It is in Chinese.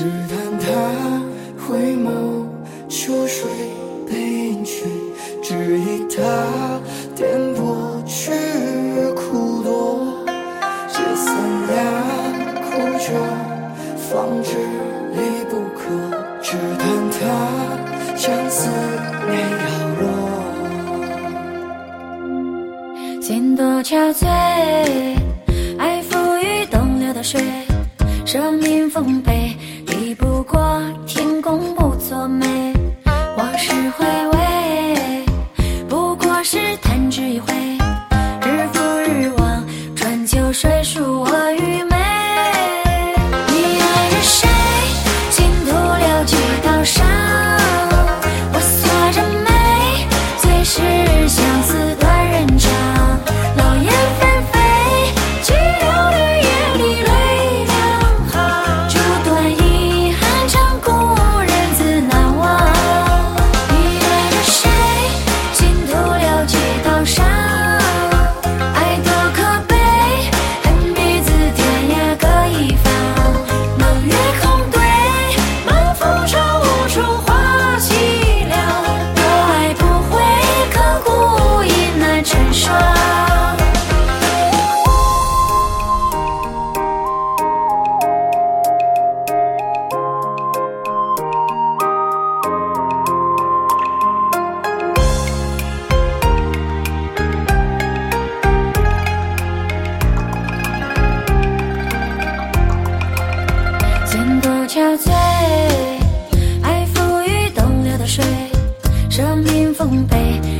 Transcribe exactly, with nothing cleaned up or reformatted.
只叹他回眸，秋水背影去，只疑他颠簸去苦多。解散两口酒，方知离不可，只叹他将思念摇落。 心多憔悴，爱付与东流的水，生命丰沛，抵不过天公不作美。往事回味，不过是弹指一挥，日复日望，春秋水属我与美。你爱着谁，倾吐了几道伤，我锁着眉，最是相思断人肠。老雁纷飞，寂寥的夜里泪两行，烛短遗憾，长故人自难忘。你爱着谁，倾吐了几道伤，爱多可悲，恨彼此天涯各一方。冷月空对，满风潮无处话凄凉，我爱不回，刻骨已难成双。心多憔悴，爱付与东流的水，生命丰沛，